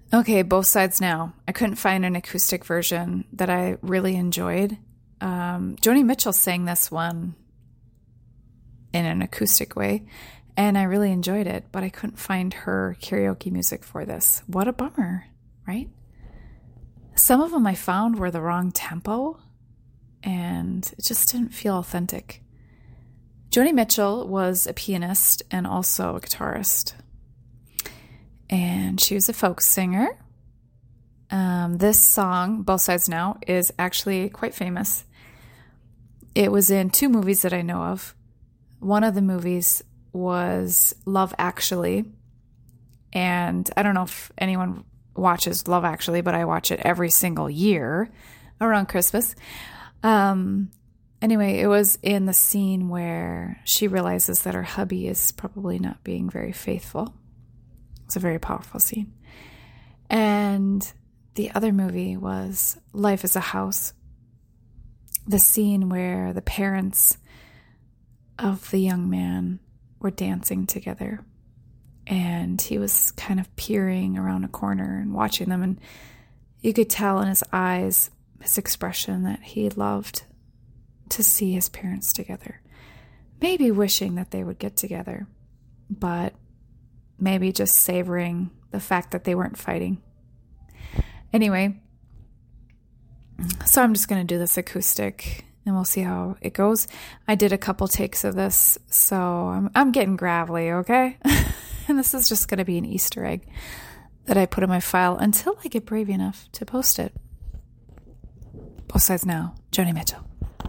Okay, Both Sides Now. I couldn't find an acoustic version that I really enjoyed. Joni Mitchell sang this one in an acoustic way, and I really enjoyed it, but I couldn't find her karaoke music for this. What a bummer, right? Some of them I found were the wrong tempo, and it just didn't feel authentic. Joni Mitchell was a pianist and also a guitarist, and she was a folk singer. This song, Both Sides Now, is actually quite famous. It was in two movies that I know of. One of the movies was Love Actually, and I don't know if anyone watches Love Actually, but I watch it every single year around Christmas. Anyway, it was in the scene where she realizes that her hubby is probably not being very faithful. It's a very powerful scene. And the other movie was Life is a House. The scene where the parents of the young man were dancing together. And he was kind of peering around a corner and watching them. And you could tell in his eyes, his expression, that he loved to see his parents together. Maybe wishing that they would get together, but maybe just savoring the fact that they weren't fighting. Anyway, so I'm just going to do this acoustic and we'll see how it goes. I did a couple takes of this, so I'm getting gravelly, okay? And this is just going to be an Easter egg that I put in my file until I get brave enough to post it. Both Sides Now, Joni Mitchell.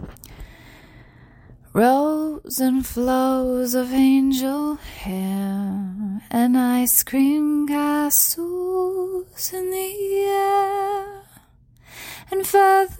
Rose and flows of angel hair and ice cream castles in the air and feather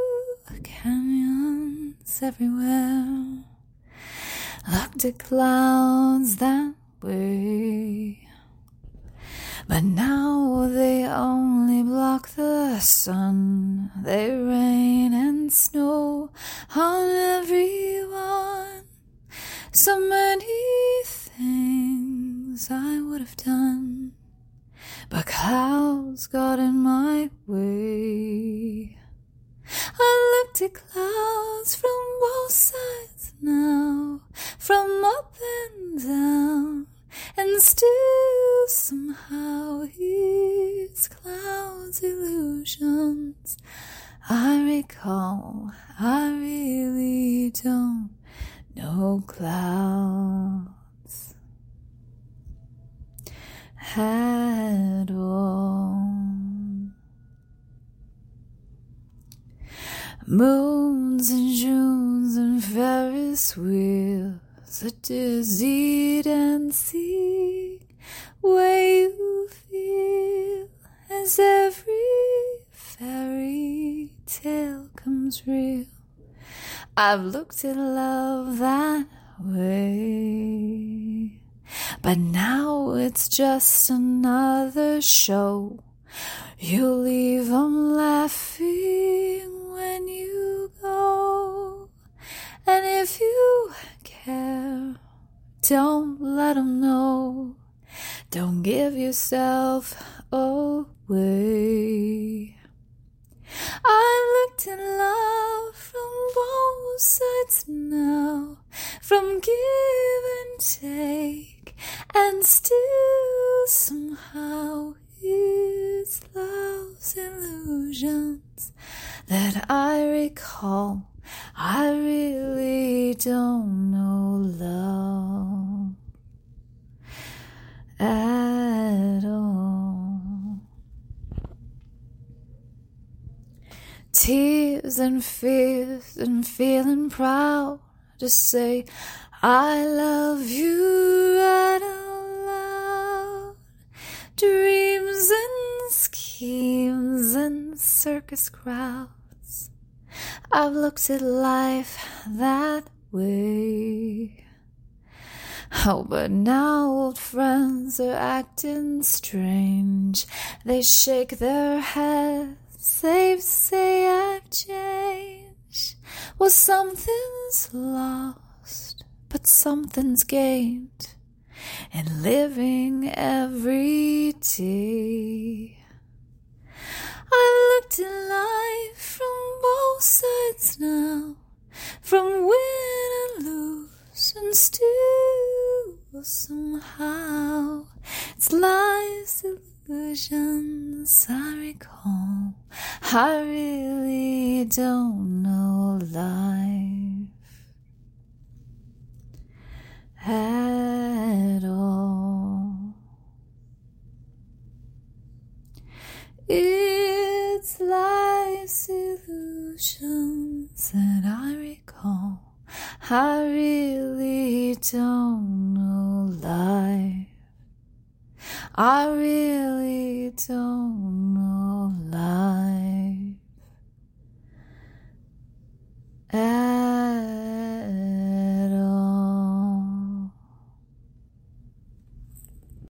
canyons everywhere. Looked at clouds that way, but now they only block the sun. They rain and snow on everyone. So many things I would have done, but clouds got in my way. I looked at clouds from both sides now, from up and down, and still somehow his clouds illusions I recall. I really don't know clouds at all. Moons and Junes and Ferris wheels, a dizzied and see where you feel as every fairy tale comes real. I've looked at love that way, but now it's just another show. You leave 'em laughing when you go, and if you care, don't let 'em know. Don't give yourself away. I looked at love from both sides now, from give and take, and still somehow it's love's illusions that I recall. I really don't know love at all. Tears and fears and feeling proud to say I love you right out loud. Dreams and schemes and circus crowds, I've looked at life that way. Oh, but now old friends are acting strange. They shake their heads, they say I've changed. Well, something's lost, but something's gained in living every day. to life from both sides now, from win and lose, and still somehow it's life's illusions I recall. I really don't know life at all. It's life's illusions that I recall. I really don't know life. I really don't know life